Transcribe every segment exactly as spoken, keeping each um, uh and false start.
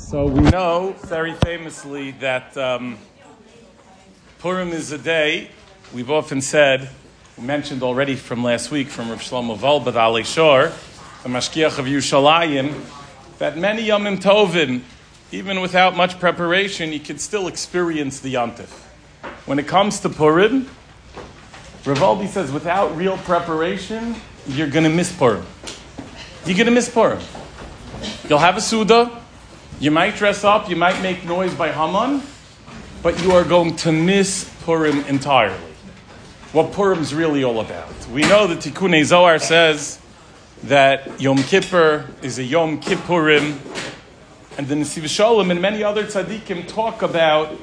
So we know very famously that um, Purim is a day, we've often said, we mentioned already from last week from Rav Shlomo Wolbe Alei Shor, the Mashgiach of Yerushalayim, that many Yomim Tovim, even without much preparation, you can still experience the Yontif. When it comes to Purim, Rav Wolbe says without real preparation, you're going to miss Purim. You're going to miss Purim. You'll have a Suda, you might dress up, you might make noise by Haman, but you are going to miss Purim entirely. What Purim's really all about. We know that Tikkunei Zohar says that Yom Kippur is a Yom Kippurim, and the Nesiv Shalom and many other tzaddikim talk about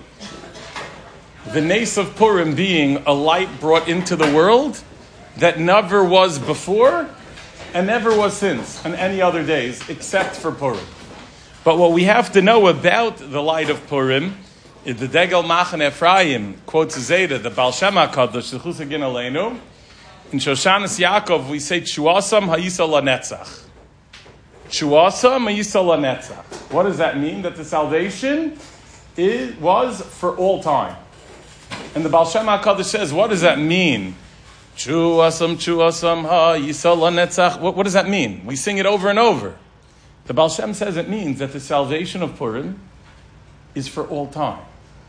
the Nes of Purim being a light brought into the world that never was before and never was since on any other days except for Purim. But what we have to know about the light of Purim is the Degel Machan Ephraim quotes Zeta, the Baal Shem HaKadosh, the Chusagin Aleinu. In Shoshanas Yaakov, we say, Tshuasam Hayisa LaNetzach. Tshuasam Hayisa LaNetzach. What does that mean? That the salvation is, was for all time. And the Baal Shem HaKadosh says, what does that mean? Tshuasam, Tshuasam Hayisa LaNetzach. What, what does that mean? We sing it over and over. The Baal Shem says it means that the salvation of Purim is for all time.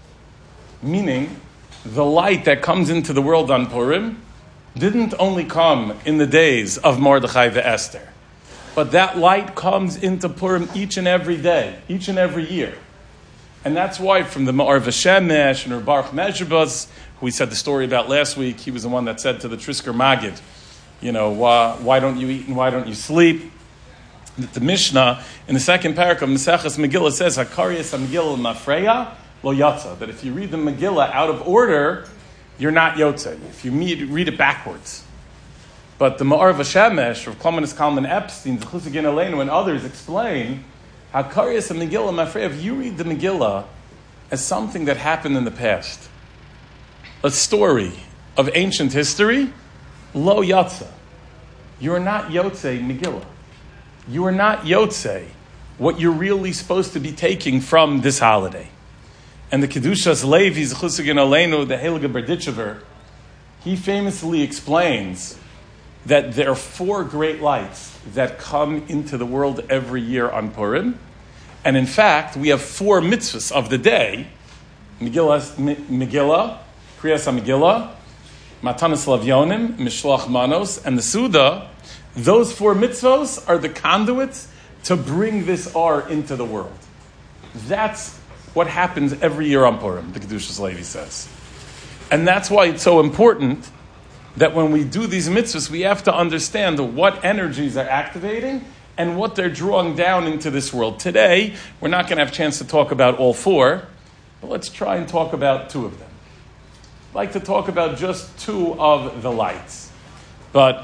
Meaning, the light that comes into the world on Purim didn't only come in the days of Mordechai and Esther, but that light comes into Purim each and every day, each and every year. And that's why from the Ma'ar V'Shemesh and Baruch Mezhebaz, who we said the story about last week, he was the one that said to the Trisker Maggid, you know, why, why don't you eat and why don't you sleep? That the Mishnah in the second parak of Maseches Megillah says, Hakarias HaMegillah Mafreya Lo Yatza, that if you read the Megillah out of order, you're not Yotze. If you read it backwards. But the Ma'ar V'Shemesh, Rav Kalmanis Kalman Epstein, the Chusagin Aleinu, and others explain, Hakarias HaMegillah Mafreya, if you read the Megillah as something that happened in the past, a story of ancient history, Lo Yatza, you are not Yotze Megillah. You are not Yotze, what you're really supposed to be taking from this holiday. And the Kedushas Levi, Chusagin Aleinu, the Heilige Berditchever, he famously explains that there are four great lights that come into the world every year on Purim. And in fact, we have four mitzvahs of the day, Megillah, Megillah Kriyas HaMegillah, Matanas Lavyonim, Mishloach Manos, and the Suda. Those four mitzvahs are the conduits to bring this R into the world. That's what happens every year on Purim, the Kedushas Levi says. And that's why it's so important that when we do these mitzvahs, we have to understand what energies are activating and what they're drawing down into this world. Today, we're not going to have a chance to talk about all four, but let's try and talk about two of them. I'd like to talk about just two of the lights. But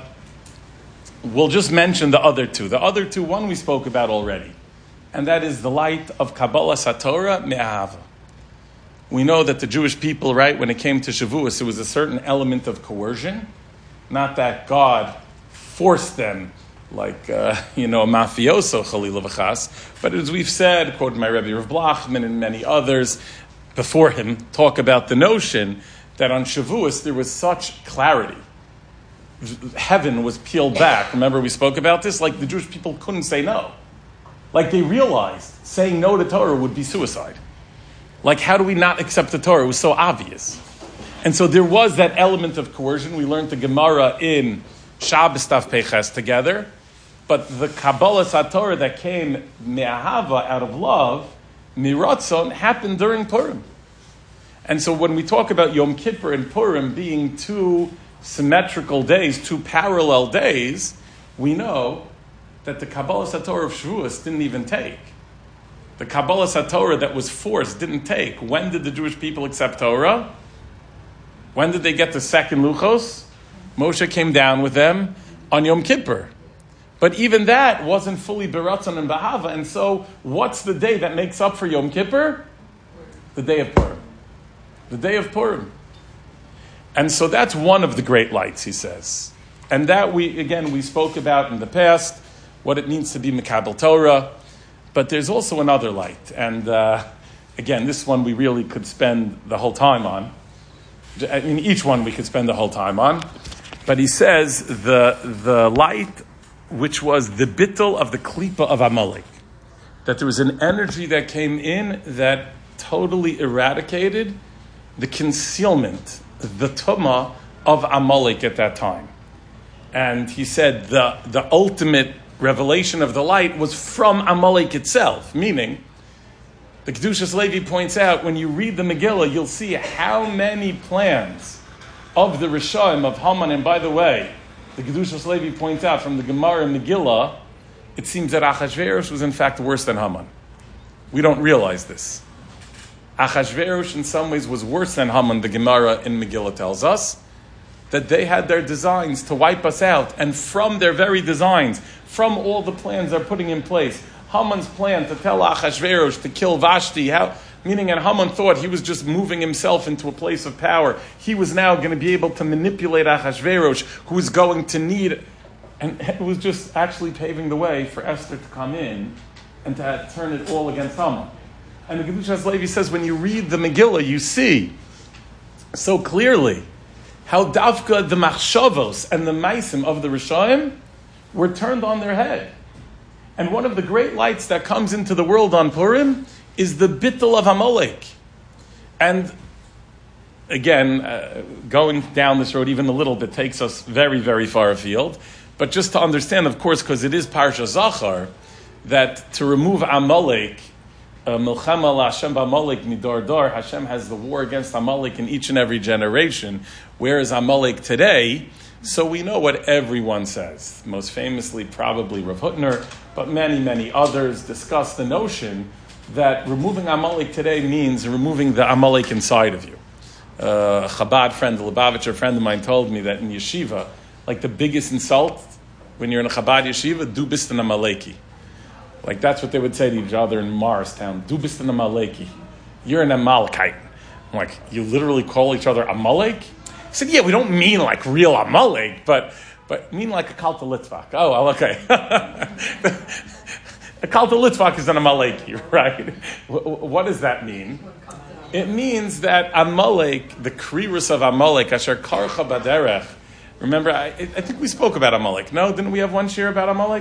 we'll just mention the other two. The other two, one we spoke about already, and that is the light of Kabbalah Satorah Me'ahava. We know that the Jewish people, right, when it came to Shavuos, there was a certain element of coercion. Not that God forced them like, uh, you know, a mafioso, Chalila V'chas, but as we've said, quoted my Rebbe Rav Blachman and many others before him, talk about the notion that on Shavuos there was such clarity. Heaven was peeled back. Remember we spoke about this? Like the Jewish people couldn't say no. Like they realized saying no to Torah would be suicide. Like how do we not accept the Torah? It was so obvious. And so there was that element of coercion. We learned the Gemara in Shabbos Taf Peches together. But the Kabbalah Satorah that came me'ahava, out of love, miratzon, happened during Purim. And so when we talk about Yom Kippur and Purim being two symmetrical days, two parallel days, we know that the Kabbalah Satorah of Shavuos didn't even take. The Kabbalah Satorah that was forced didn't take. When did the Jewish people accept Torah? When did they get the second Luchos? Moshe came down with them on Yom Kippur. But even that wasn't fully Beratzon and Bahava. And so what's the day that makes up for Yom Kippur? The day of Purim. The day of Purim. And so that's one of the great lights, he says. And that we, again, we spoke about in the past, what it means to be Mekabel Torah. But there's also another light. And uh, again, this one we really could spend the whole time on. I mean, each one we could spend the whole time on. But he says the the light which was the bittul of the klipa of Amalek. That there was an energy that came in that totally eradicated the concealment, the tumah of Amalek at that time. And he said the, the ultimate revelation of the light was from Amalek itself, meaning, the Kedushas Levi points out, when you read the Megillah, you'll see how many plans of the Rishaim of Haman, and by the way, the Kedushas Levi points out from the Gemara and Megillah, it seems that Achashverosh was in fact worse than Haman. We don't realize this. Achashverosh in some ways was worse than Haman, the Gemara in Megillah tells us, that they had their designs to wipe us out, and from their very designs, from all the plans they're putting in place, Haman's plan to tell Achashverosh to kill Vashti, how, meaning that Haman thought he was just moving himself into a place of power. He was now going to be able to manipulate Achashverosh, who was going to need, and it was just actually paving the way for Esther to come in and to turn it all against Haman. And the Kedushas Levi says, when you read the Megillah, you see so clearly how Davka, the Machshavos and the Maisim of the Rishaim were turned on their head. And one of the great lights that comes into the world on Purim is the bittul of Amalek. And again, uh, going down this road even a little bit takes us very, very far afield. But just to understand, of course, because it is Parsha Zachar, that to remove Amalek, Milchama la Hashem b'Amalek midor dor, Hashem has the war against Amalek in each and every generation. Where is Amalek today? So we know what everyone says. Most famously, probably Rav Hutner, but many, many others discuss the notion that removing Amalek today means removing the Amalek inside of you. Uh, a Chabad friend, a Lubavitcher friend of mine, told me that in yeshiva, like the biggest insult when you're in a Chabad yeshiva, du bist an Amaleki. Like that's what they would say to each other in Morristown. Du bist an Amaleki. You're an Amalekite. I'm like, you literally call each other Amalek? He said, yeah, we don't mean like real Amalek, but but mean like a Kalta Litvak. Oh, well, okay. A Kalta Litvak is an Amaleki, right? What does that mean? It means that Amalek, the Kriris of Amalek, Asher Karcha Baderech. Remember, I, I think we spoke about Amalek. No, didn't we have one shir about Amalek?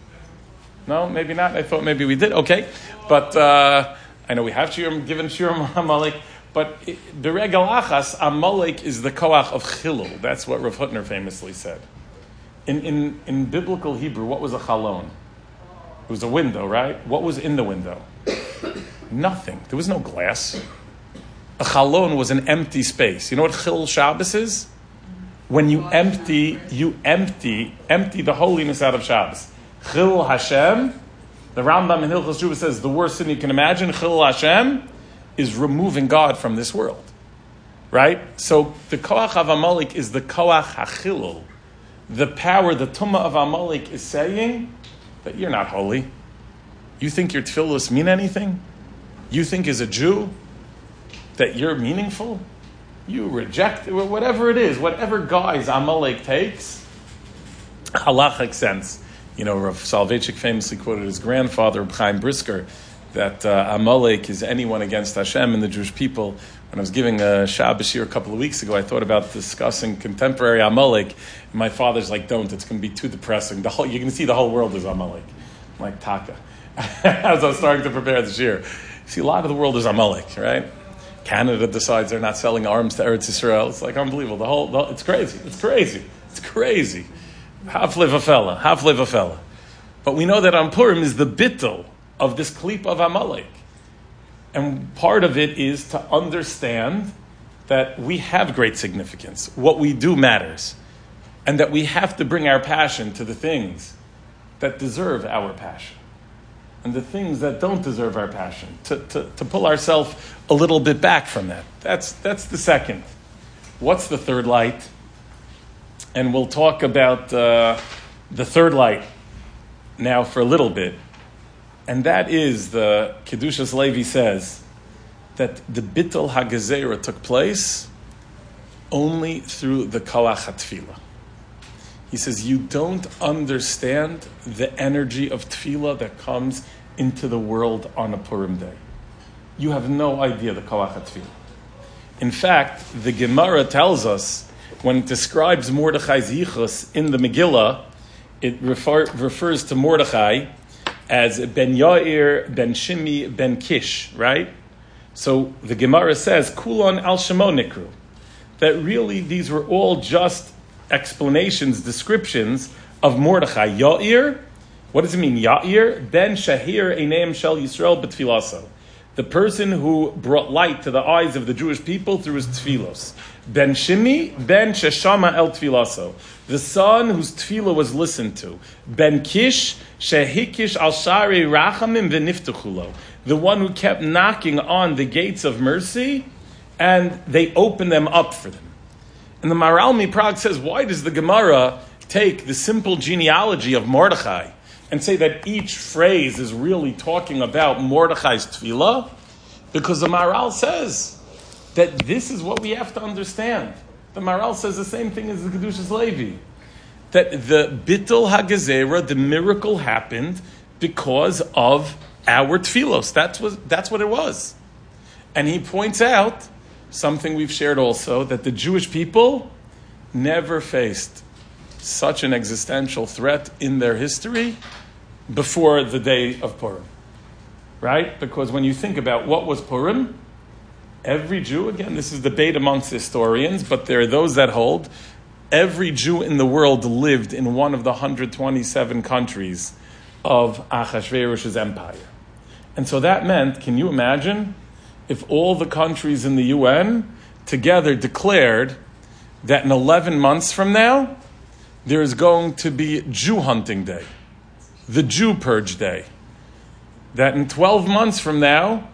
No, maybe not. I thought maybe we did. Okay. But uh, I know we have shiurim, given shiurim Amalek. But Beregal Achas, Amalek is the koach of Chilul. That's what Rav Hutner famously said. In, in, in biblical Hebrew, what was a chalon? It was a window, right? What was in the window? Nothing. There was no glass. A chalon was an empty space. You know what Chilul Shabbos is? When you empty, you empty, empty the holiness out of Shabbos. Chilul Hashem, the Rambam in Hilchos Shuvah says the worst sin you can imagine, Chilul Hashem, is removing God from this world. Right? So the Koach of Amalek is the Koach HaChilul. The power, the Tumah of Amalek is saying that you're not holy. You think your tefillahs mean anything? You think as a Jew that you're meaningful? You reject, whatever it is, whatever guise Amalek takes, halachic sense. You know, Rav Soloveitchik famously quoted his grandfather, Reb Chaim Brisker, that uh, Amalek is anyone against Hashem and the Jewish people. When I was giving a Shabbos here a couple of weeks ago, I thought about discussing contemporary Amalek. And my father's like, don't, it's going to be too depressing. The whole, you're going to see the whole world is Amalek. I'm like, Taka. As I was starting to prepare this year. See, a lot of the world is Amalek, right? Canada decides they're not selling arms to Eretz Yisrael. It's like unbelievable. The whole, the, it's crazy. It's crazy. It's crazy. Haflev a fella, haflev a fella. But we know that on Purim is the bittul of this klip of Amalek. And part of it is to understand that we have great significance. What we do matters. And that we have to bring our passion to the things that deserve our passion. And the things that don't deserve our passion. To, to, to pull ourselves a little bit back from that. That's, that's the second. What's the third light? And we'll talk about uh, the third light now for a little bit. And that is the Kedushas Levi says that the Bittul HaGezerah took place only through the Koach HaTfilah. He says you don't understand the energy of Tfilah that comes into the world on a Purim day. You have no idea the koach hatefillah. In fact, the Gemara tells us, when it describes Mordechai's yichus in the Megillah, it refer, refers to Mordechai as Ben Yair, Ben Shimi, Ben Kish, right? So the Gemara says, Kulon al Shemo Nikru, that really these were all just explanations, descriptions of Mordechai. Yair, what does it mean? Yair, Ben Shahir Eineim Shel Yisrael B'Tfilaso, the person who brought light to the eyes of the Jewish people through his tefillos. Ben Shimi, Ben Sheshama El Tfilaso, the son whose tefillah was listened to. Ben Kish, Shehikish Al Shari Rachamim V'Niftechulo, the one who kept knocking on the gates of mercy, and they opened them up for them. And the Maharal MiPrague says, why does the Gemara take the simple genealogy of Mordechai and say that each phrase is really talking about Mordechai's tefillah? Because the Maharal says that this is what we have to understand. The Maharal says the same thing as the Kedushas Levi, that the Bittul HaGezerah, the miracle happened because of our tefillos. That's what, that's what it was. And he points out something we've shared also, that the Jewish people never faced such an existential threat in their history before the day of Purim. Right? Because when you think about what was Purim, every Jew, again, this is debate amongst historians, but there are those that hold, every Jew in the world lived in one of the one hundred twenty-seven countries of Achashverosh's empire. And so that meant, can you imagine, if all the countries in the U N together declared that in eleven months from now, there is going to be Jew hunting day, the Jew purge day, that in twelve months from now,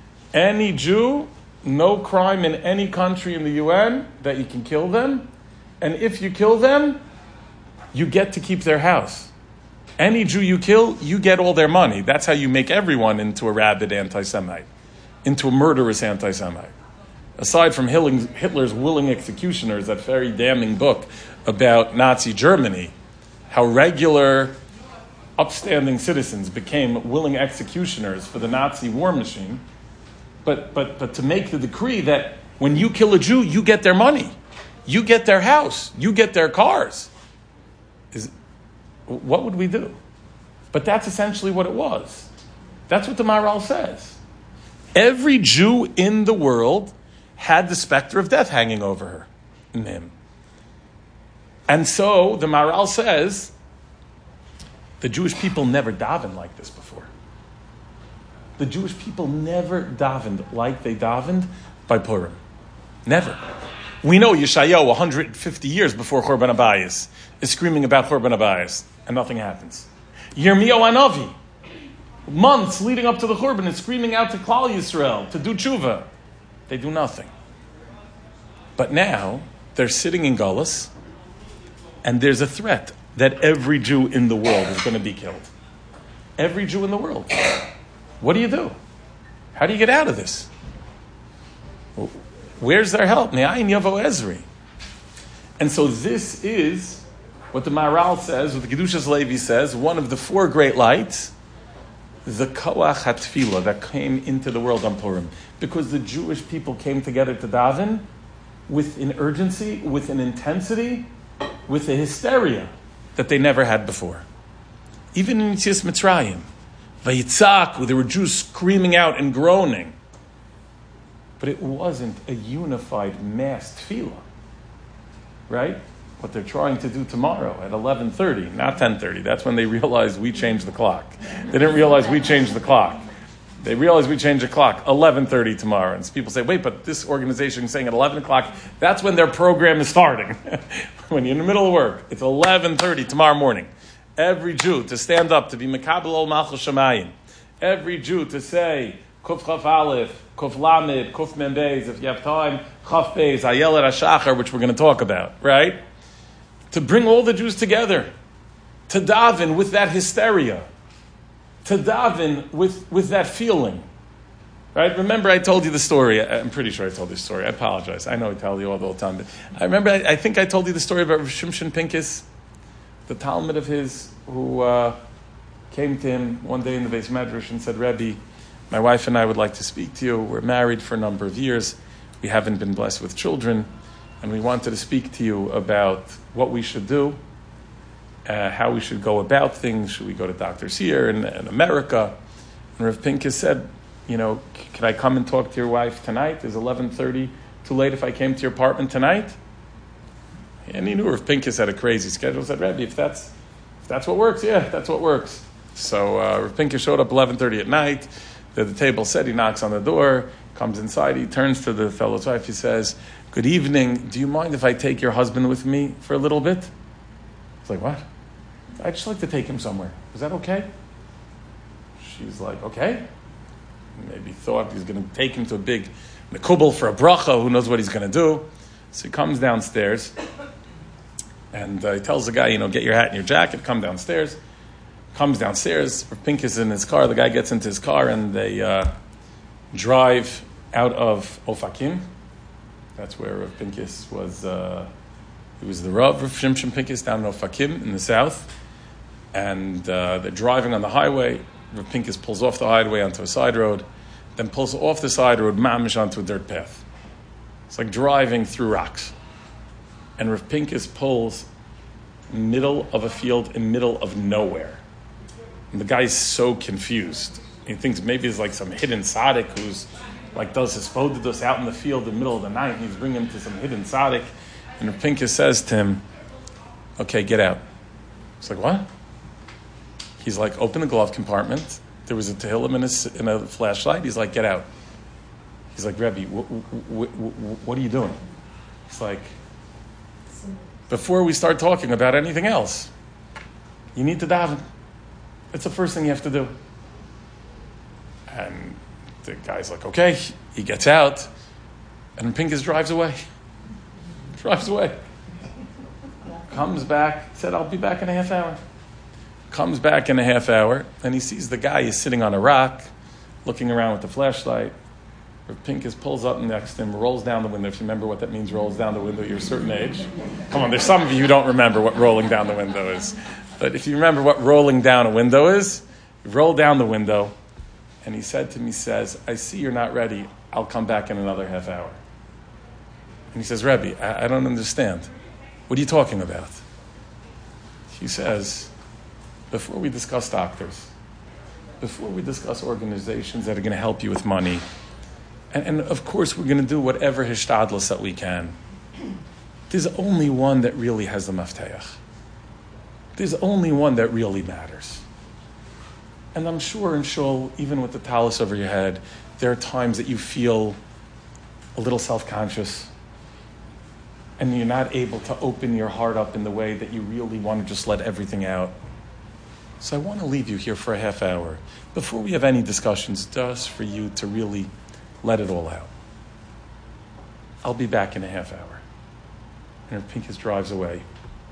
any Jew, no crime in any country in the U N, that you can kill them, and if you kill them, you get to keep their house. Any Jew you kill, you get all their money. That's how you make everyone into a rabid anti-Semite, into a murderous anti-Semite. Aside from Hitler's Willing Executioners, that very damning book about Nazi Germany, how regular, upstanding citizens became willing executioners for the Nazi war machine, but, but, but to make the decree that when you kill a Jew, you get their money, you get their house, you get their cars, is, what would we do? But that's essentially what it was. That's what the Maharal says. Every Jew in the world had the specter of death hanging over her, in him. And so the Maharal says, the Jewish people never davened like this before. The Jewish people never davened like they davened by Purim. Never. We know Yeshayahu, one hundred fifty years before Churban Abayis, is screaming about Churban Abayis, and nothing happens. Yirmiyahu Hanavi, months leading up to the Churban, is screaming out to Klal Yisrael to do tshuva. They do nothing. But now, they're sitting in Galus, and there's a threat that every Jew in the world is going to be killed. Every Jew in the world. What do you do? How do you get out of this? Where's their help? Me'ayin yavo Ezri. And so this is what the Maharal says, what the Kedushas Levi says, one of the four great lights, the koach hatefillah that came into the world on Purim. Because the Jewish people came together to daven with an urgency, with an intensity, with a hysteria that they never had before. Even in Yetzias Mitzrayim, Vayitzak, where there were Jews screaming out and groaning. But it wasn't a unified mass tefillah, right? What they're trying to do tomorrow at eleven thirty, not ten thirty. That's when they realized we changed the clock. They didn't realize we changed the clock. They realized we changed the clock, eleven thirty tomorrow. And people say, wait, but this organization is saying at eleven o'clock, that's when their program is starting. When you're in the middle of work, it's eleven thirty tomorrow morning. Every Jew to stand up, to be Mekabel ol Malchus Shamayim. Every Jew to say, Kuf Chaf Aleph, Kuf Lamed, Kuf Mem Beis, if you have time, Chaf Beis, Ayelet HaShachar, which we're going to talk about, right? To bring all the Jews together, to daven with that hysteria, to daven with, with that feeling, right? Remember I told you the story, I'm pretty sure I told this story, I apologize, I know I tell you all the time, but I remember, I, I think I told you the story about Shimshon Pincus, the Talmud of his, who uh, came to him one day in the Beis Medrash and said, Rebbe, my wife and I would like to speak to you. We're married for a number of years. We haven't been blessed with children. And we wanted to speak to you about what we should do, uh, how we should go about things. Should we go to doctors here in, in America? And Rav Pincus said, you know, can I come and talk to your wife tonight? Is eleven thirty too late if I came to your apartment tonight? And he knew Rav Pincus had a crazy schedule. He said, Rebbe, if that's, if that's what works, yeah, that's what works. So uh, Rav Pincus showed up eleven thirty at night. The, the table said, he knocks on the door, comes inside, he turns to the fellow's wife, he says, good evening, do you mind if I take your husband with me for a little bit? He's like, what? I'd just like to take him somewhere. Is that okay? She's like, okay. Maybe thought he's going to take him to a big mekubal for a bracha, who knows what he's going to do. So he comes downstairs, and uh, he tells the guy, you know, get your hat and your jacket, come downstairs. Comes downstairs, Pincus is in his car, the guy gets into his car, and they uh, drive out of Ofakim. That's where Rav Pincus was, uh, he was the Rav of Shimshon Pincus down in Ofakim in the south. And uh, they're driving on the highway. Rav Pincus pulls off the highway onto a side road, then pulls off the side road, mamish onto a dirt path. It's like driving through rocks. And Rav Pincus pulls middle of a field in middle of nowhere. And the guy's so confused. He thinks maybe it's like some hidden tzaddik who's like does his spodidus out in the field in the middle of the night, and he's bringing him to some hidden tzaddik. And Rav Pincus says to him, okay, get out. He's like, what? He's like, open the glove compartment. There was a tehillim in a, in a flashlight. He's like, get out. He's like, Rebbe, wh- wh- wh- what are you doing? He's like, before we start talking about anything else, you need to daven. It's the first thing you have to do. And the guy's like, okay. He gets out, and Pincus drives away. Drives away. Comes back, said, I'll be back in a half hour. Comes back in a half hour, and he sees the guy is sitting on a rock, looking around with the flashlight. Pincus pulls up next to him, rolls down the window. If you remember what that means, rolls down the window, you're a certain age. Come on, there's some of you who don't remember what rolling down the window is. But if you remember what rolling down a window is, you roll down the window, and he said to me, says, I see you're not ready. I'll come back in another half hour. And he says, Rebbe, I, I don't understand. What are you talking about? He says, before we discuss doctors, before we discuss organizations that are going to help you with money, and, and of course we're going to do whatever hishtadlus that we can, there's only one that really has the mafteach. There's only one that really matters. And I'm sure in shul, even with the talus over your head, there are times that you feel a little self-conscious and you're not able to open your heart up in the way that you really want to just let everything out. So I want to leave you here for a half hour before we have any discussions, just for you to really let it all out. I'll be back in a half hour. And Pincus drives away.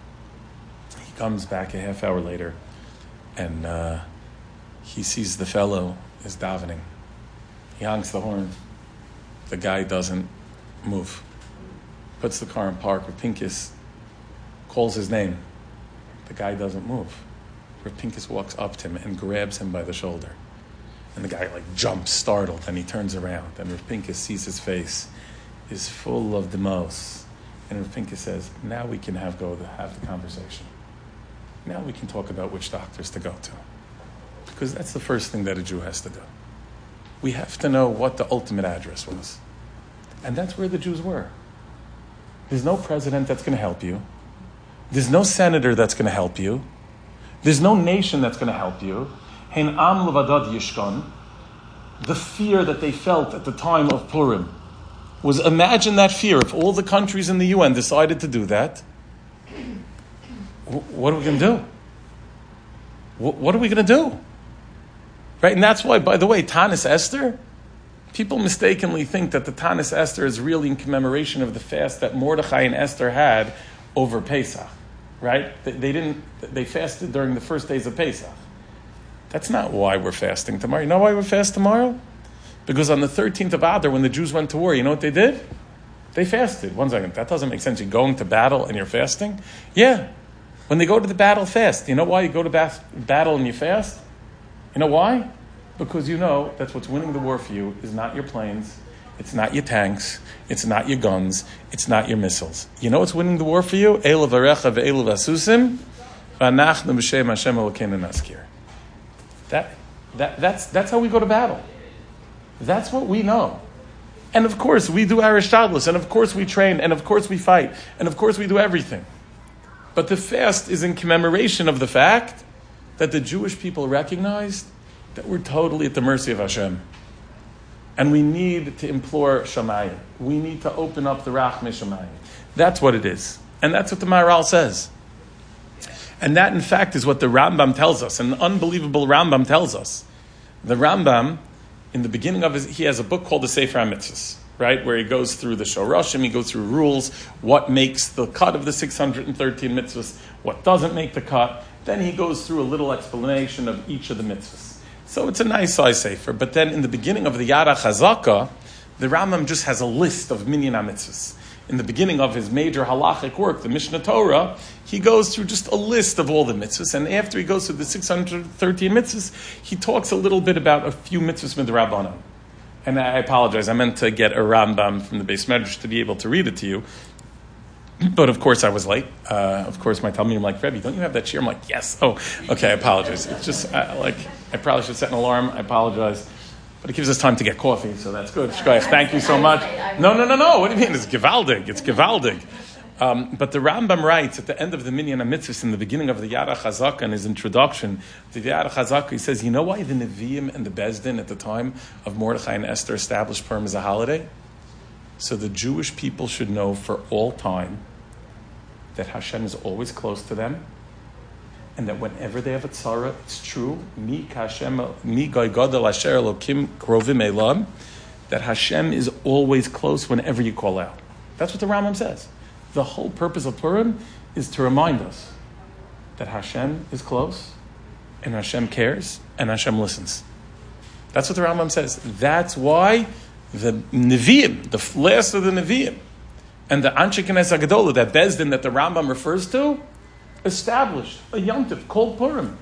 He comes back a half hour later, and uh, he sees the fellow is davening. He honks the horn. The guy doesn't move. Puts the car in park. Pincus calls his name. The guy doesn't move. Pincus walks up to him and grabs him by the shoulder. And the guy like jumps, startled, and he turns around. And Rav Pincus sees his face is full of demos. And Rav Pincus says, now we can have go to have the conversation. Now we can talk about which doctors to go to. Because that's the first thing that a Jew has to do. We have to know what the ultimate address was. And that's where the Jews were. There's no president that's going to help you. There's no senator that's going to help you. There's no nation that's going to help you. Hein am levadad yishkan. The fear that they felt at the time of Purim was, imagine that fear. If all the countries in the U N decided to do that, what are we going to do? What are we going to do? Right? And that's why, by the way, Tanis Esther, people mistakenly think that the Tanis Esther is really in commemoration of the fast that Mordechai and Esther had over Pesach. Right? They, they didn't. They fasted during the first days of Pesach. That's not why we're fasting tomorrow. You know why we're fasting tomorrow? Because on the thirteenth of Adar, when the Jews went to war, you know what they did? They fasted. One second, that doesn't make sense. You're going to battle and you're fasting? Yeah. When they go to the battle, fast. You know why you go to bat- battle and you fast? You know why? Because you know that's what's winning the war for you is not your planes, it's not your tanks, it's not your guns, it's not your missiles. You know what's winning the war for you? Elav arecha ve'elav asusim v'anachnu b'shem Hashem Elokeinu naskir. That, that, that's, that's how we go to battle. That's what we know. And of course, we do our ishtadlus, and of course we train, and of course we fight, and of course we do everything. But the fast is in commemoration of the fact that the Jewish people recognized that we're totally at the mercy of Hashem. And we need to implore Shamayim. We need to open up the Rachmei Shamayim. That's what it is. And that's what the Maharal says. And that, in fact, is what the Rambam tells us. An unbelievable Rambam tells us. The Rambam, in the beginning of his, he has a book called the Sefer HaMitzvos, right, where he goes through the Shorashim, he goes through rules, what makes the cut of the six hundred thirteen mitzvahs, what doesn't make the cut. Then he goes through a little explanation of each of the mitzvahs. So it's a nice size sefer. But then in the beginning of the Yara Chazaka, the Rambam just has a list of minyan mitzvahs. In the beginning of his major halachic work, the Mishnah Torah, he goes through just a list of all the mitzvahs. And after he goes through the six hundred thirteen mitzvahs, he talks a little bit about a few mitzvahs midrabanan. And I apologize, I meant to get a Rambam from the Beis Medrash to be able to read it to you. But of course I was late. Uh, of course my Talmidim like, Rebbe, don't you have that shir? I'm like, yes. Oh, okay, I apologize. It's just, uh, like, I probably should set an alarm. I apologize. But it gives us time to get coffee, so that's good. Shkoyach, thank you so much. No, no, no, no. What do you mean? It's gewaldig. It's gewaldig. Um, but the Rambam writes at the end of the Minyan HaMitzvahs, in the beginning of the Yara Chazaka, in his introduction to the Yara Chazaka, he says, you know why the Nevi'im and the Bezdin at the time of Mordechai and Esther established Purim as a holiday? So the Jewish people should know for all time that Hashem is always close to them, and that whenever they have a tzara, it's true, mi kashem, mi goy gadol asher elokim krovim elam, that Hashem is always close whenever you call out. That's what the Rambam says. The whole purpose of Purim is to remind us that Hashem is close, and Hashem cares, and Hashem listens. That's what the Rambam says. That's why the Nevi'im, the last of the Nevi'im, and the Anshe Knesset Hagadolah, that Bezdin that the Rambam refers to, established a Yom Tov called Purim.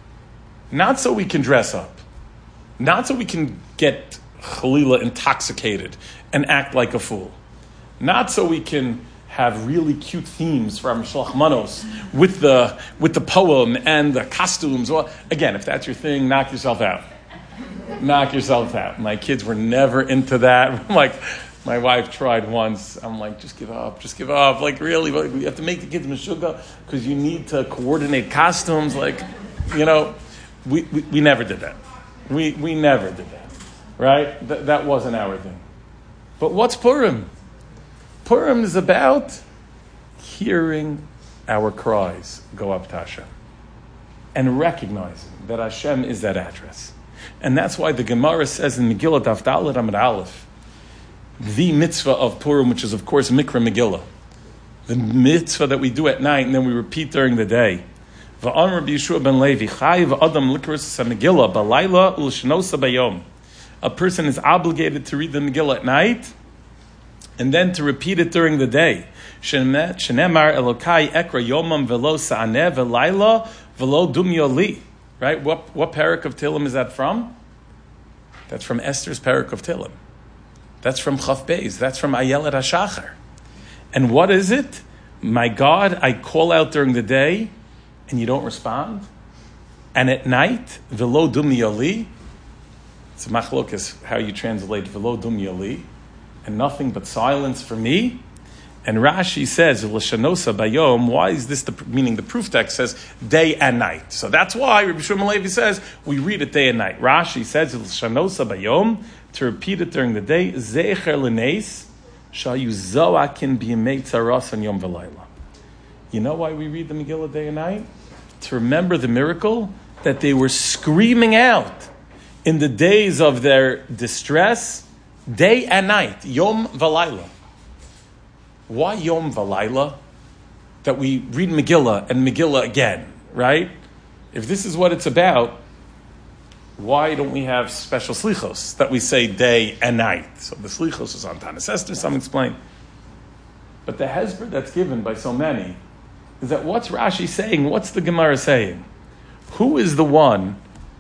Not so we can dress up. Not so we can get Chalila intoxicated and act like a fool. Not so we can have really cute themes from Shlach Manos with the, with the poem and the costumes. Well, again, if that's your thing, knock yourself out. Knock yourself out. My kids were never into that. I'm like, my wife tried once. I'm like, just give up, just give up. Like, really, you have to make the kids meshuggah because you need to coordinate costumes. Like, you know, we, we, we never did that. We we never did that, right? Th- that wasn't our thing. But what's Purim? Purim is about hearing our cries go up to Hashem and recognizing that Hashem is that address. And that's why the Gemara says in Megillah Daf Dalet Amud Aleph, the mitzvah of Purim, which is, of course, Mikra Megillah, the mitzvah that we do at night and then we repeat during the day. V'amar B'Yeshua ben Levi, Chayiv Adam Likros Megillah Balayla L'Shnosa Bayom. A person is obligated to read the Megillah at night and then to repeat it during the day. Shenemar Elokai Ekra Yomam Velo Sa'aneh V'Layla Velo Dum Yoli. Right? What what parak of Tehillim is that from? That's from Esther's parak of Tehillim. That's from Chaf Beis. That's from Ayelet HaShachar. And what is it? My God, I call out during the day, and you don't respond. And at night, Velo Dum Yoli. It's a machlokas how you translate Velo Dum Yoli, and nothing but silence for me. And Rashi says, L'shanosa bayom, why is this the, meaning the proof text says day and night. So that's why Rabbi Shmuel Levi says, we read it day and night. Rashi says, L'shanosa bayom, to repeat it during the day, Zecher l'neis, shayu zoakin b'yimei tzaras and yom v'layla. You know why we read the Megillah day and night? To remember the miracle that they were screaming out in the days of their distress, day and night, yom v'layla. Why Yom V'Layla? That we read Megillah and Megillah again, right? If this is what it's about, why don't we have special slichos that we say day and night? So the slichos is on Tanis Esther, some explain. But the hesper that's given by so many is that what's Rashi saying? What's the Gemara saying? Who is the one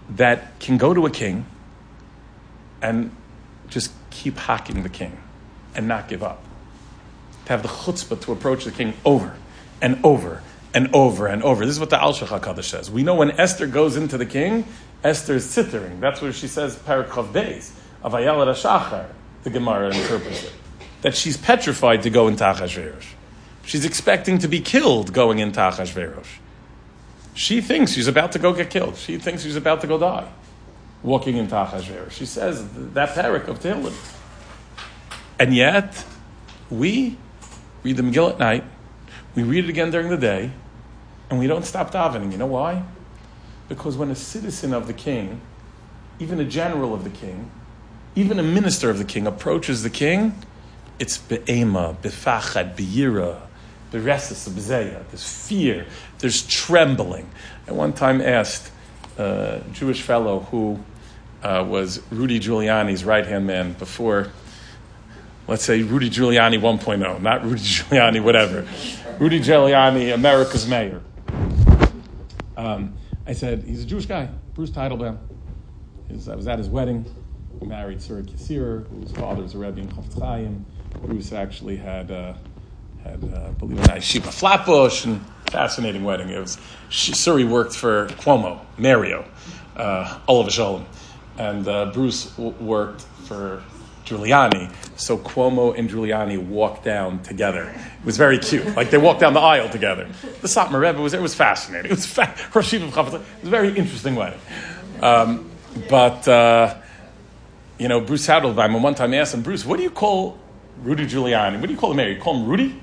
that can go to a king and just keep hacking the king and not give up. To have the chutzpah to approach the king over and over and over and over. This is what the Al Shech HaKadosh says. We know when Esther goes into the king, Esther is sittering. That's where she says, Parak Chav Beis, Avayel Rashachar, the Gemara interprets it. That she's petrified to go into Achashverosh. She's expecting to be killed going into Achashverosh. She thinks she's about to go get killed. She thinks she's about to go die walking into Achashverosh. She says that parak of Tehillim. And yet, we read the Megillah at night, we read it again during the day, and we don't stop davening. You know why? Because when a citizen of the king, even a general of the king, even a minister of the king approaches the king, it's be'ema, befachad, be'yira, be'reses, be'zeya. There's fear, there's trembling. I one time asked a Jewish fellow who uh, was Rudy Giuliani's right-hand man before, let's say Rudy Giuliani one point oh, not Rudy Giuliani whatever. Rudy Giuliani, America's mayor. Um, I said, he's a Jewish guy, Bruce Teitelbaum. His, I was at his wedding. He married Sarah Kisir, whose father is a Rebbe in Chofetz Chaim. Bruce actually had, uh, had uh, believe it or not, Yeshiva Flatbush, and fascinating wedding. It was, Suri worked for Cuomo, Mario, uh, Oliver Sholem. And uh, Bruce w- worked for Giuliani, so Cuomo and Giuliani walked down together. It was very cute. Like they walked down the aisle together. The Satmar Rebbe was, it was fascinating. It was, fa- it was a very interesting wedding. Um, but, uh, you know, Bruce Teitelbaum, one time I asked him, Bruce, what do you call Rudy Giuliani? What do you call the mayor? You call him Rudy?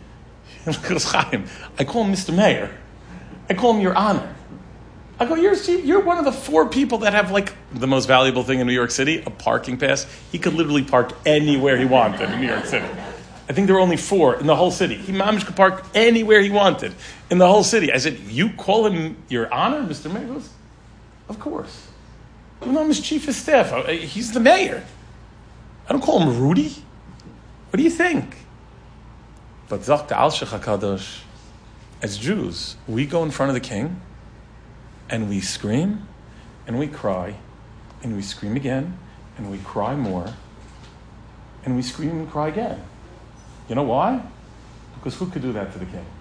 I call him Mister Mayor. I call him Your Honor. I go, you're, you're one of the four people that have, like, the most valuable thing in New York City, a parking pass. He could literally park anywhere he wanted in New York City. I think there were only four in the whole city. He mamish could park anywhere he wanted in the whole city. I said, you call him Your Honor, Mister Mayor? He goes, of course. You know him as chief of staff. He's the mayor. I don't call him Rudy. What do you think? But Zok Al Shech HaKadosh, as Jews, we go in front of the king, and we scream, and we cry, and we scream again, and we cry more, and we scream and cry again. You know why? Because who could do that to the king?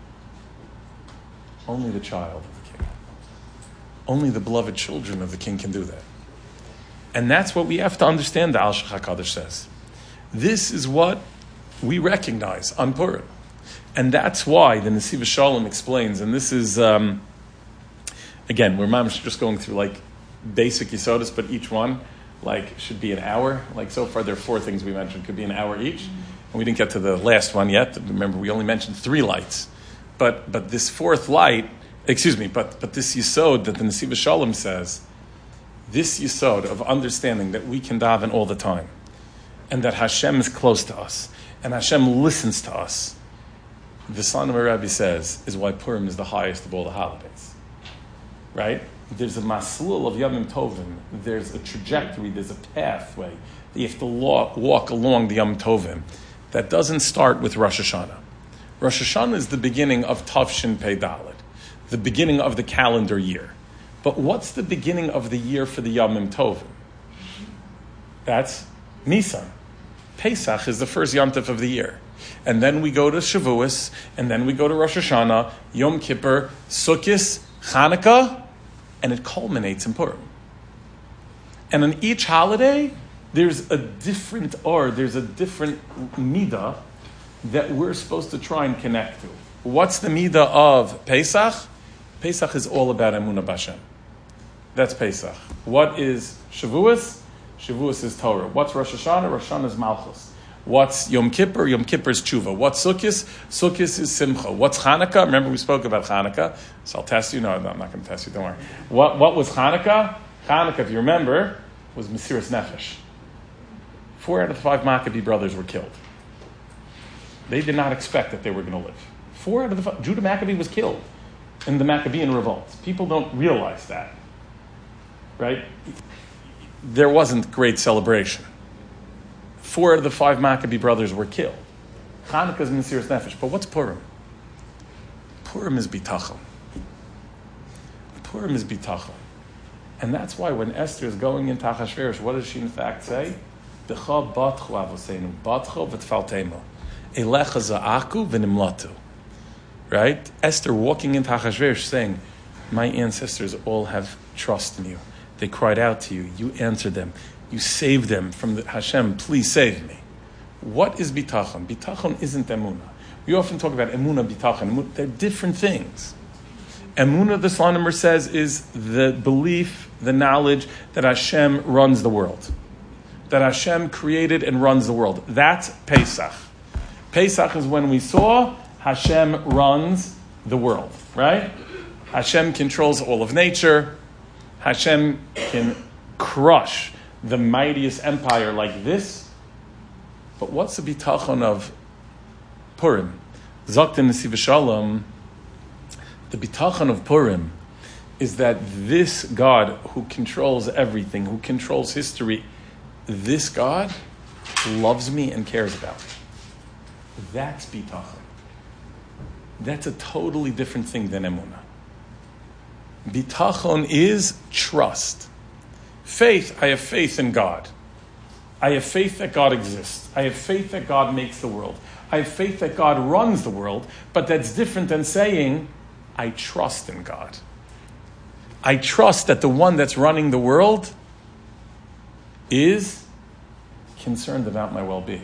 Only the child of the king. Only the beloved children of the king can do that. And that's what we have to understand, the Al Shech HaKadosh says. This is what we recognize on Purim. And that's why the Nesiv Shalom explains, and this is... Um, Again, we're just going through like basic Yisodis, but each one like should be an hour. Like so far, there are four things we mentioned, could be an hour each. And we didn't get to the last one yet. Remember, we only mentioned three lights. But but this fourth light, excuse me, but but this Yisod that the Nesiv Shalom says, this Yisod of understanding that we can daven all the time, and that Hashem is close to us, and Hashem listens to us, the Son of a Rebbe says, is why Purim is the highest of all the holidays. Right? There's a maslul of Yomim Tovim. There's a trajectory, there's a pathway that you have to walk, walk along the Yom Tovim that doesn't start with Rosh Hashanah. Rosh Hashanah is the beginning of Tavshin Pei Dalet, the beginning of the calendar year. But what's the beginning of the year for the Yomim Tovim? That's Nisan. Pesach is the first Yom Tov of the year. And then we go to Shavuos, and then we go to Rosh Hashanah, Yom Kippur, Sukkot, Hanukkah, and it culminates in Purim. And on each holiday, there's a different or, there's a different midah that we're supposed to try and connect to. What's the midah of Pesach? Pesach is all about Emunah B'Hashem. That's Pesach. What is Shavuos? Shavuos is Torah. What's Rosh Hashanah? Rosh Hashanah is Malchus. What's Yom Kippur? Yom Kippur is Tshuva. What's Sukkot? Sukkot is Simcha. What's Hanukkah? Remember we spoke about Hanukkah. So I'll test you. No, no I'm not going to test you. Don't worry. What, what was Hanukkah? Hanukkah, if you remember, was Mesiras Nefesh. Four out of the five Maccabee brothers were killed. They did not expect that they were going to live. Four out of the five. Judah Maccabee was killed in the Maccabean revolt. People don't realize that. Right? There wasn't great celebration. Four out of the five Maccabee brothers were killed. Hanukkah is Mesiras Nefesh. But what's Purim? Purim is Bitachon. Purim is Bitachon. And that's why when Esther is going into Achashverosh, what does she in fact say? Decha batchu avosenu, batchu v'tfaltemu, elecha za'aku v'nimlatu. Right? Esther walking into Achashverosh saying, my ancestors all have trust in you. They cried out to you. You answered them. You saved them from the Hashem, please save me. What is bitachon? Bitachon isn't emunah. We often talk about emunah, bitachon. They're different things. Emunah, the Slonimer says, is the belief, the knowledge that Hashem runs the world. That Hashem created and runs the world. That's Pesach. Pesach is when we saw Hashem runs the world, right? Hashem controls all of nature. Hashem can crush the mightiest empire like this. But what's the bitachon of Purim? Zoktin Nesiv Shalom, the bitachon of Purim is that this God who controls everything, who controls history, this God loves me and cares about me. That's bitachon. That's a totally different thing than emunah. Bitachon is trust. Faith, I have faith in God. I have faith that God exists. I have faith that God makes the world. I have faith that God runs the world, but that's different than saying, I trust in God. I trust that the one that's running the world is concerned about my well-being.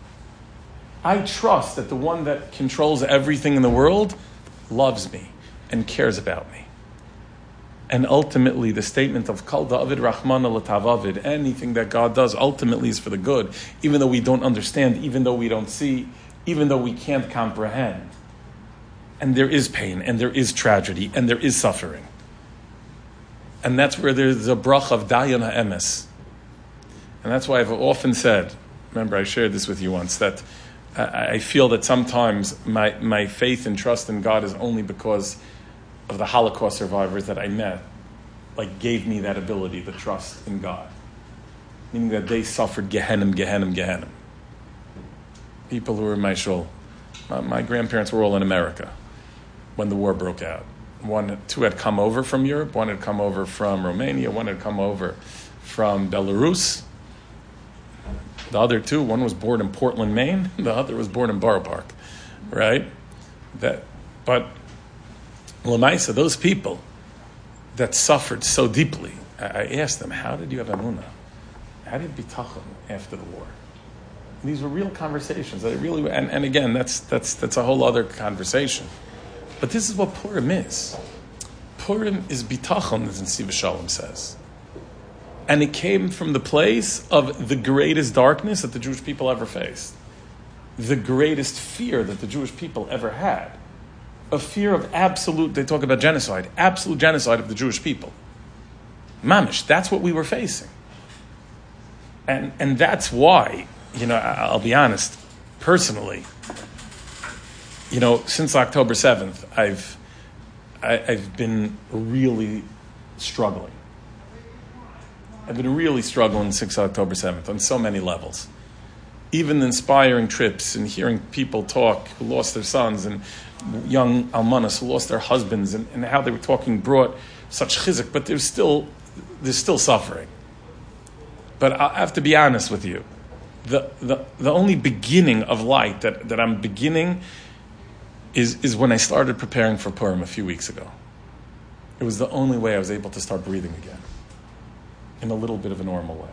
I trust that the one that controls everything in the world loves me and cares about me. And ultimately, the statement of Kal Da'avid Rahmana L'Tavavid, anything that God does ultimately is for the good, even though we don't understand, even though we don't see, even though we can't comprehend. And there is pain, and there is tragedy, and there is suffering. And that's where there's a brach of Dayan HaEmes. And that's why I've often said, remember I shared this with you once, that I feel that sometimes my, my faith and trust in God is only because of the Holocaust survivors that I met, like gave me that ability to trust in God. Meaning that they suffered Gehenim, Gehenim, Gehenim. People who were in my shul. My, my grandparents were all in America when the war broke out. One, two had come over from Europe, one had come over from Romania, one had come over from Belarus. The other two, one was born in Portland, Maine, the other was born in Borough Park, right? That, but Lamaisa, those people that suffered so deeply, I asked them, how did you have emunah? How did you bitachon after the war? And these were real conversations. That really, and, and again, that's that's that's a whole other conversation. But this is what Purim is. Purim is bitachon, as Nesiv Shalom says. And it came from the place of the greatest darkness that the Jewish people ever faced. The greatest fear that the Jewish people ever had. A fear of absolute, they talk about genocide, absolute genocide of the Jewish people. Mamish, that's what we were facing. And and that's why, you know, I'll be honest, personally, you know, since October seventh, I've I, I've been really struggling. I've been really struggling since October seventh on so many levels. Even the inspiring trips and hearing people talk who lost their sons and young almanas who lost their husbands and, and how they were talking brought such chizuk, but there's still there's still suffering. But I have to be honest with you. The the, the only beginning of light that, that I'm beginning is, is when I started preparing for Purim a few weeks ago. It was the only way I was able to start breathing again. In a little bit of a normal way.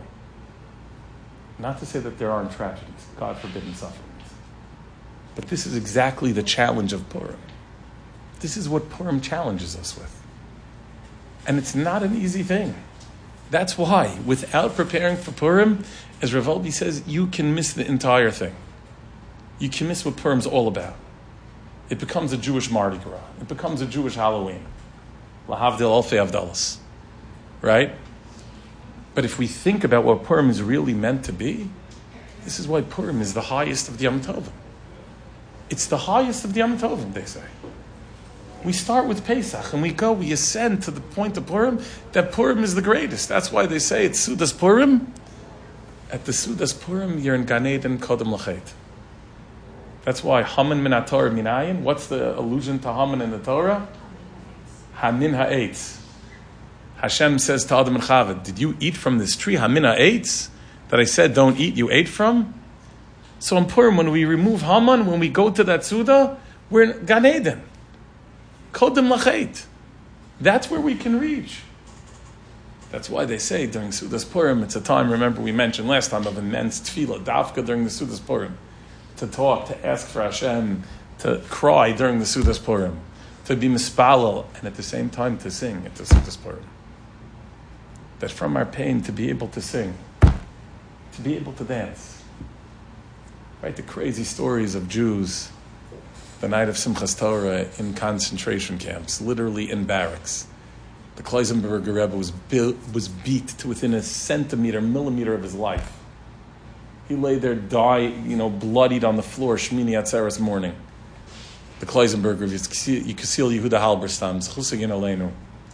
Not to say that there aren't tragedies, God forbid, and sufferings. But this is exactly the challenge of Purim. This is what Purim challenges us with. And it's not an easy thing. That's why, without preparing for Purim, as Rav Wolbe says, you can miss the entire thing. You can miss what Purim's all about. It becomes a Jewish Mardi Gras. It becomes a Jewish Halloween. Lahavdil Alfei Avdalas. Right? But if we think about what Purim is really meant to be, this is why Purim is the highest of the Yom Tovim. It's the highest of the Yom Tovim, they say. We start with Pesach and we go, we ascend to the point of Purim, that Purim is the greatest. That's why they say it's Sudas Purim. At the Sudas Purim, you're in Gan Eden Kodem Lachet. That's why Haman min HaTorah minayin. What's the allusion to Haman in the Torah? Hanin ha'etz. Hashem says to Adam and Chava, did you eat from this tree, Hamina eitz, that I said don't eat, you ate from? So in Purim, when we remove Haman, when we go to that Suda, we're in Gan Eden. Kodem lachet. That's where we can reach. That's why they say during Sudas Purim, it's a time, remember we mentioned last time, of immense tefillah, dafka during the Sudas Purim. To talk, to ask for Hashem, to cry during the Sudas Purim, to be mispalel, and at the same time to sing at the Sudas Purim. That from our pain to be able to sing, to be able to dance. Right, the crazy stories of Jews, the night of Simchas Torah in concentration camps, literally in barracks. The Kloisenberger Rebbe was, built, was beat to within a centimeter, millimeter of his life. He lay there, die, you know, bloodied on the floor, Shmini Atzeres morning. The Kloisenberger, Yikusil Yehuda Halberstam, Zchusagin Aleinu.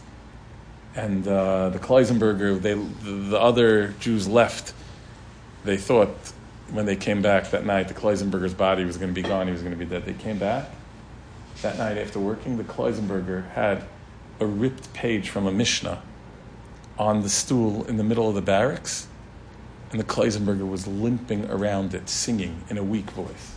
And uh, the Kloisenberger, they, the, the other Jews left. They thought when they came back that night, the Kloisenberger's body was going to be gone, he was going to be dead. They came back. That night after working, the Kloisenberger had a ripped page from a Mishnah on the stool in the middle of the barracks, and the Kloisenberger was limping around it, singing in a weak voice.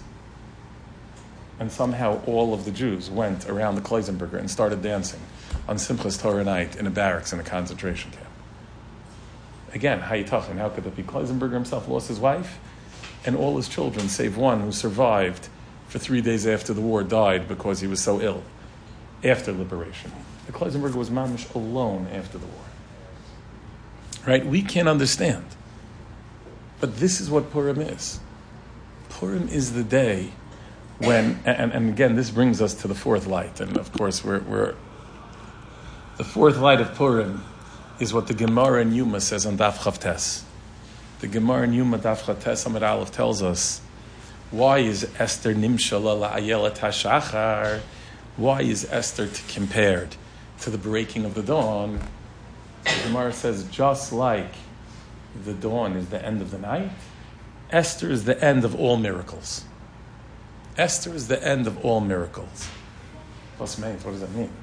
And somehow all of the Jews went around the Kloisenberger and started dancing on Simchas Torah night in a barracks in a concentration camp. Again, Hayitachin, how could that be? Kloisenberger himself lost his wife, and all his children, save one who survived for three days after the war, died because he was so ill after liberation. The Kloisenberger was mamish alone after the war. Right? We can't understand. But this is what Purim is. Purim is the day when, and, and again, this brings us to the fourth light. And of course, we're, we're the fourth light of Purim is what the Gemara in Yuma says on Daf Chavtes. The Gemara in Yuma Daf Chavtes Amud Aleph tells us, why is Esther nimshala la'ayelet hashachar? Why is Esther compared to the breaking of the dawn? The Gemara says, just like the dawn is the end of the night, Esther is the end of all miracles. Esther is the end of all miracles. What does that mean?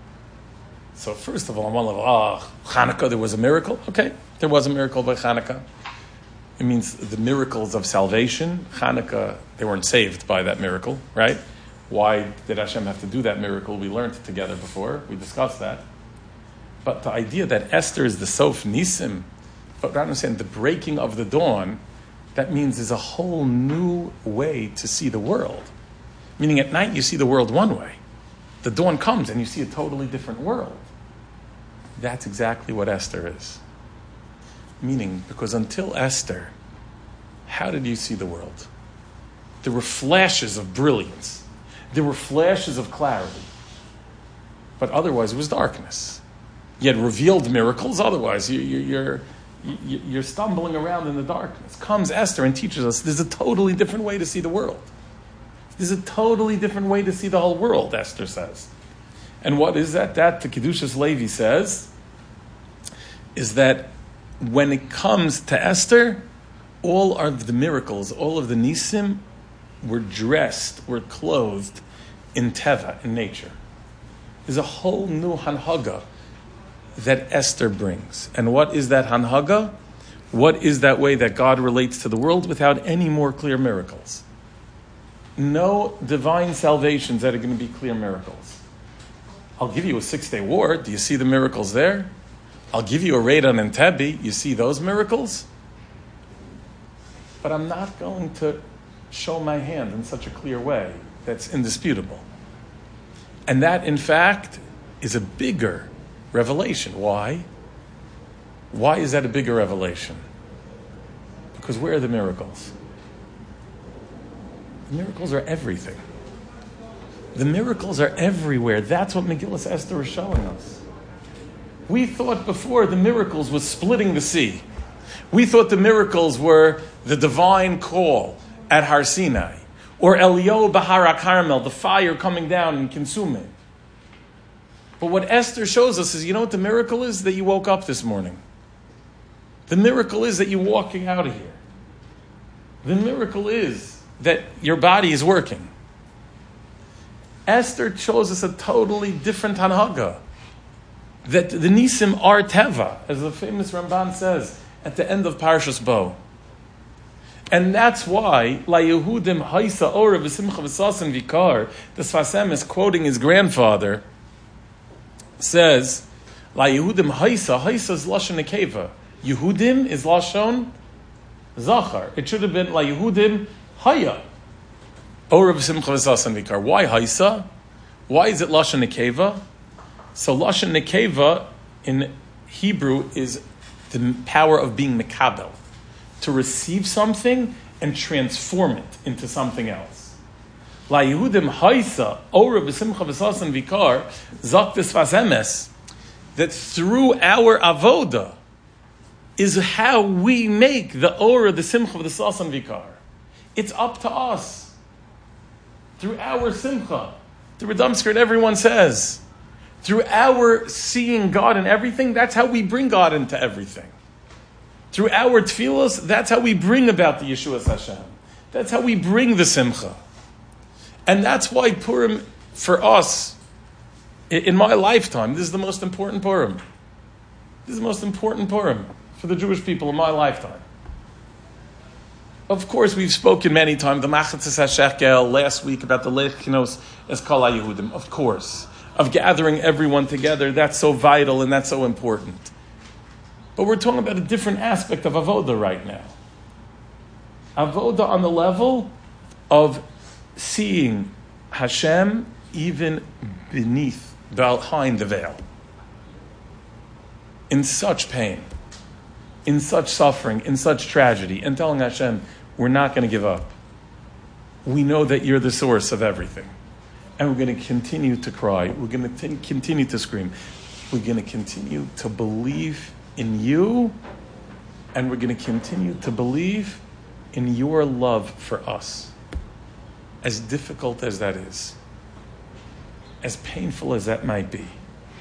So first of all, on one level, ah, oh, Hanukkah, there was a miracle. Okay, there was a miracle by Hanukkah. It means the miracles of salvation. Hanukkah, they weren't saved by that miracle, right? Why did Hashem have to do that miracle? We learned it together before. We discussed that. But the idea that Esther is the Sof Nisim, but rather than saying the breaking of the dawn, that means there's a whole new way to see the world. Meaning at night you see the world one way. The dawn comes and you see a totally different world. That's exactly what Esther is. Meaning, because until Esther, how did you see the world? There were flashes of brilliance. There were flashes of clarity. But otherwise it was darkness. You had revealed miracles, otherwise you, you, you're, you, you're stumbling around in the darkness. Comes Esther and teaches us there's a totally different way to see the world. There's a totally different way to see the whole world, Esther says. And what is that? That, the Kedushas Levi says, is that when it comes to Esther, all of the miracles, all of the Nisim were dressed, were clothed in Teva, in nature. There's a whole new Hanhaga that Esther brings. And what is that Hanhaga? What is that way that God relates to the world without any more clear miracles? No divine salvations that are going to be clear miracles. I'll give you a six-day war. Do you see the miracles there? I'll give you a raid on Entebbe. You see those miracles? But I'm not going to show my hand in such a clear way that's indisputable. And that, in fact, is a bigger revelation. Why? Why is that a bigger revelation? Because where are the miracles? The miracles are everything. The miracles are everywhere. That's what Megillas Esther is showing us. We thought before the miracles was splitting the sea. We thought the miracles were the divine call at Har Sinai, or Eliyahu Bahar Carmel, the fire coming down and consuming. But what Esther shows us is, you know what the miracle is? That you woke up this morning. The miracle is that you're walking out of here. The miracle is that your body is working. Esther shows us a totally different Hanhaga. that the Nisim are Teva, as the famous Ramban says at the end of Parshas Bo. And that's why, La Yehudim Haisa Ora V'Simcha V'Sasan Vikar, the Sfas Emes is quoting his grandfather, says, La Yehudim Haisa, Haisa is Lashon Nekeva. Yehudim is Lashon Zachar. It should have been La Yehudim Haya. Ora V'Simcha V'Sasan Vikar. Why Haisa? Why is it Lashon Nekeva? So Lashon Nekeva in Hebrew is the power of being Mekabel, to receive something and transform it into something else. La Yehudim Haisa, Ora V'Simcha V'Sasan Vikar, Zak Sfas Emes, that through our avoda is how we make the Ora, the Simcha, the Sasan Vikar. It's up to us. Through our Simcha, the Radam Skirt, everyone says, through our seeing God in everything, that's how we bring God into everything. Through our tefillos, that's how we bring about the Yeshuas Hashem. That's how we bring the Simcha. And that's why Purim, for us, in my lifetime, this is the most important Purim. This is the most important Purim for the Jewish people in my lifetime. Of course, we've spoken many times, the Machatzis HaShekel last week about the Lechinos as Kol HaYehudim, of course, of gathering everyone together. That's so vital and that's so important. But we're talking about a different aspect of Avoda right now. Avoda on the level of seeing Hashem even beneath, behind the veil. In such pain, in such suffering, in such tragedy, and telling Hashem, we're not going to give up. We know that you're the source of everything. And we're going to continue to cry. We're going to t- continue to scream. We're going to continue to believe in you, and we're going to continue to believe in your love for us. As difficult as that is, as painful as that might be.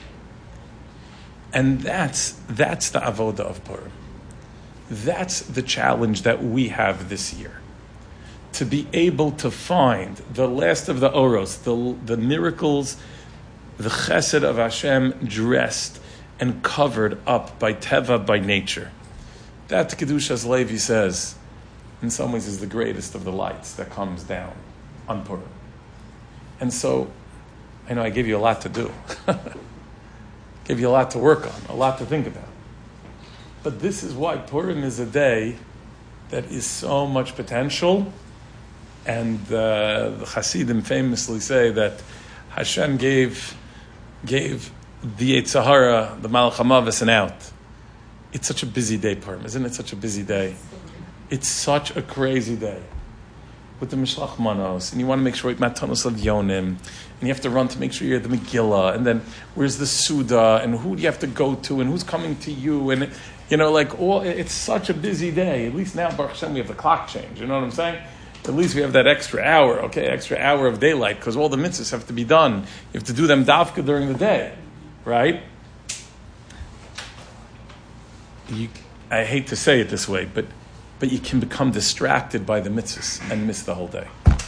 And that's that's the avoda of Purim. That's the challenge that we have this year. To be able to find the last of the oros, the, the miracles, the chesed of Hashem dressed and covered up by Teva, by nature. That Kedushas Levi says, in some ways, is the greatest of the lights that comes down on Purim. And so, I know I gave you a lot to do. Gave you a lot to work on, a lot to think about. But this is why Purim is a day that is so much potential. And uh, the Hasidim famously say that Hashem gave gave the Yetzer Hara, the Malach HaMavis, an out. It's such a busy day, Purim. Isn't it such a busy day? It's such a crazy day. With the Mishlach Manos, and you want to make sure you Matanos of Yonim, and you have to run to make sure you're the Megillah, and then where's the Suda, and who do you have to go to, and who's coming to you, and you know, like all, it's such a busy day. At least now, Baruch Hashem, we have the clock change. You know what I'm saying? At least we have that extra hour, okay, extra hour of daylight, because all the mitzvahs have to be done. You have to do them dafka during the day, right? You, I hate to say it this way, but but you can become distracted by the mitzvahs and miss the whole day.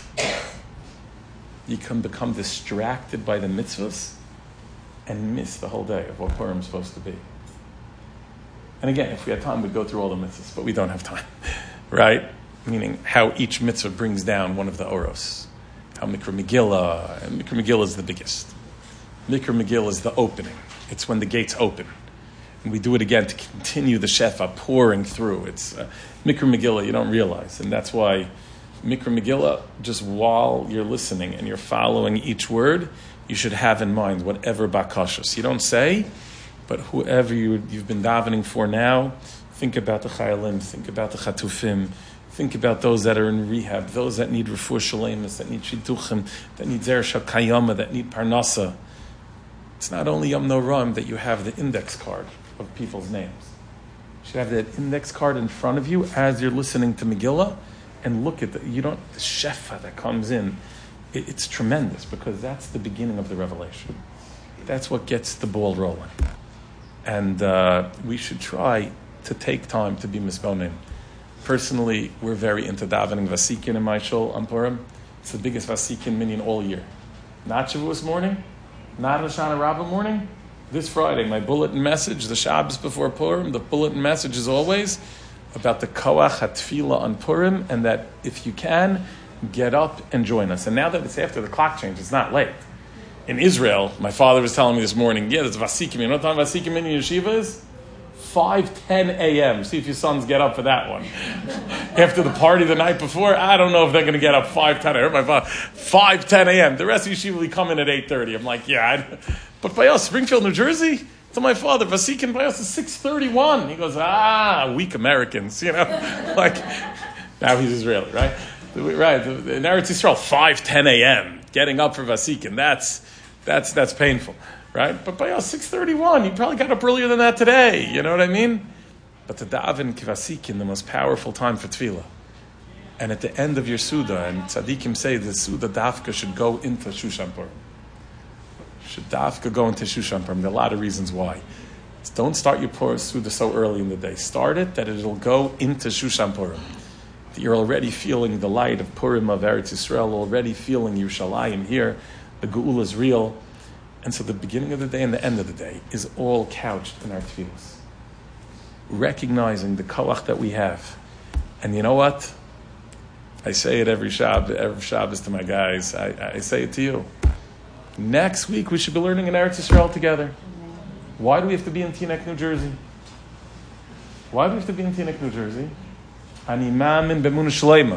You can become distracted by the mitzvahs and miss the whole day of what Purim is supposed to be. And again, if we had time, we'd go through all the mitzvahs, but we don't have time, right? Meaning how each mitzvah brings down one of the oros. How Mikra Megillah, and Mikra Megillah is the biggest. Mikra Megillah is the opening. It's when the gates open. And we do it again to continue the Shefa pouring through. It's uh, Mikra Megillah, you don't realize. And that's why Mikra Megillah, just while you're listening and you're following each word, you should have in mind whatever bakashas. You don't say, but whoever you, you've been davening for now, think about the chayalim, think about the chatufim, think about those that are in rehab, those that need refuah shalemus, that need shidduchim, that need zeresh hakayama, that need parnasa. It's not only Yom Noram that you have the index card of people's names. You should have that index card in front of you as you're listening to Megillah, and look at the, you don't, the shefa that comes in. It, it's tremendous, because that's the beginning of the revelation. That's what gets the ball rolling. And uh, we should try to take time to be misbonin. Personally, we're very into davening vasikin in my shul on Purim. It's the biggest vasikin minyan all year. Not Shavuos morning, not Hoshana Rabbah morning, This Friday, my bulletin message, the Shabbos before Purim, the bulletin message is always about the Koach HaTefillah on Purim, and that if you can, get up and join us. And now that it's after the clock change, it's not late. In Israel, my father was telling me this morning, yeah, there's Vasikim. You know what time Vasikim in yeshiva is? five ten a.m. See if your sons get up for that one. After the party the night before, I don't know if they're going to get up five ten. I heard my father, five ten a.m. The rest of yeshiva will come in at eight thirty. I'm like, yeah. I, but by us, Springfield, New Jersey, to my father, Vasikin by us is six thirty-one. He goes, ah, weak Americans, you know. Like, now he's Israeli, right? Right, in Eretz Yisrael, five ten a.m. getting up for Vasikin. That's, that's, that's painful. Right? But by us, six thirty-one, you probably got up earlier than that today. You know what I mean? But to daven kivasikin, the most powerful time for tefillah. And at the end of your Suda, and tzaddikim say the Suda dafka should go into Shushan Purim. Should dafka go into Shushan Purim. There are a lot of reasons why. Don't start your Purim Suda so early in the day. Start it that it'll go into Shushan Purim. That you're already feeling the light of Purim of Eretz Yisrael, already feeling Yerushalayim here. The Geula is real. And so the beginning of the day and the end of the day is all couched in our tefillos. Recognizing the koach that we have. And you know what? I say it every Shabbos, every Shabbos to my guys. I, I say it to you. Next week we should be learning in Eretz Yisrael together. Why do we have to be in Teaneck, New Jersey? Why do we have to be in Teaneck, New Jersey? Ani ma'amin b'emunah shleima.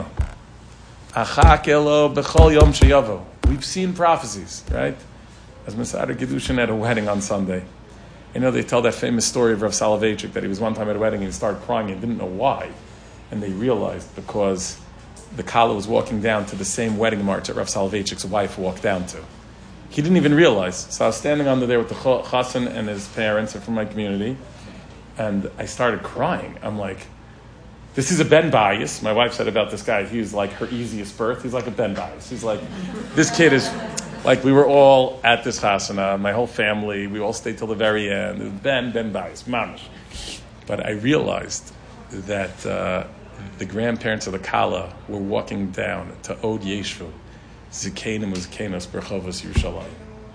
Achak elo b'chol yom sheyavo. We've seen prophecies, right? As Masada Gedushin at a wedding on Sunday. You know, they tell that famous story of Rav Soloveitchik that he was one time at a wedding and he started crying and didn't know why. And they realized because the Kala was walking down to the same wedding march that Rav Soloveitchik's wife walked down to. He didn't even realize. So I was standing under there with the Chassan and his parents from my community, and I started crying. I'm like, this is a Ben bias. My wife said about this guy, he was like her easiest birth. He's like a Ben bias. He's like, this kid is... Like, we were all at this chasana, my whole family, we all stayed till the very end. Ben, Ben Bayis, mamish. But I realized that uh, the grandparents of the Kala were walking down to Od Yeshvu, Zikenim Uzkenos Berchovos Yerushalayim.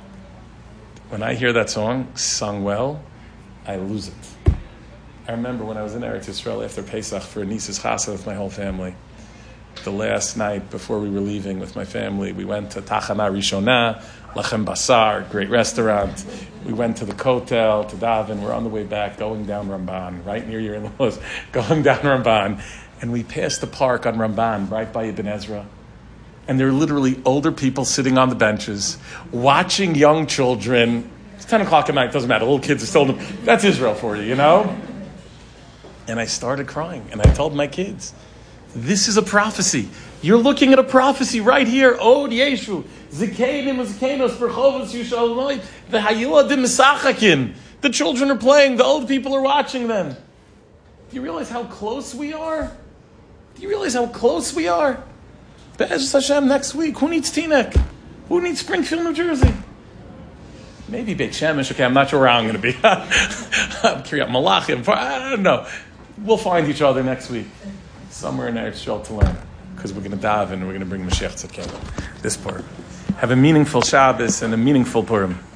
When I hear that song, sung well, I lose it. I remember when I was in Eretz Yisrael after Pesach for a niece's chasana with my whole family. The last night before we were leaving with my family, we went to Tachana Rishona, Lachem Basar, great restaurant. We went to the Kotel, to Davin. We're on the way back, going down Ramban, right near your in-laws, going down Ramban. And we passed the park on Ramban, right by Ibn Ezra. And there were literally older people sitting on the benches, watching young children. It's ten o'clock at night, doesn't matter. Little kids are still... That's Israel for you, you know? And I started crying, and I told my kids... This is a prophecy. You're looking at a prophecy right here. Od Yeshu. Zikenim Zikenos Berchovos Yerushalayim. The Hayiladim Misachakin. The children are playing. The old people are watching them. Do you realize how close we are? Do you realize how close we are? Be'ez Hashem next week. Who needs Teaneck? Who needs Springfield, New Jersey? Maybe Beit Shemesh. Okay, I'm not sure where I'm going to be. Kiryat Malachim. I don't know. We'll find each other next week. Somewhere in Eretz Yisrael to learn, because we're going to daven and we're going to bring Mashiach Tzidkenu. This Purim. Have a meaningful Shabbos and a meaningful Purim.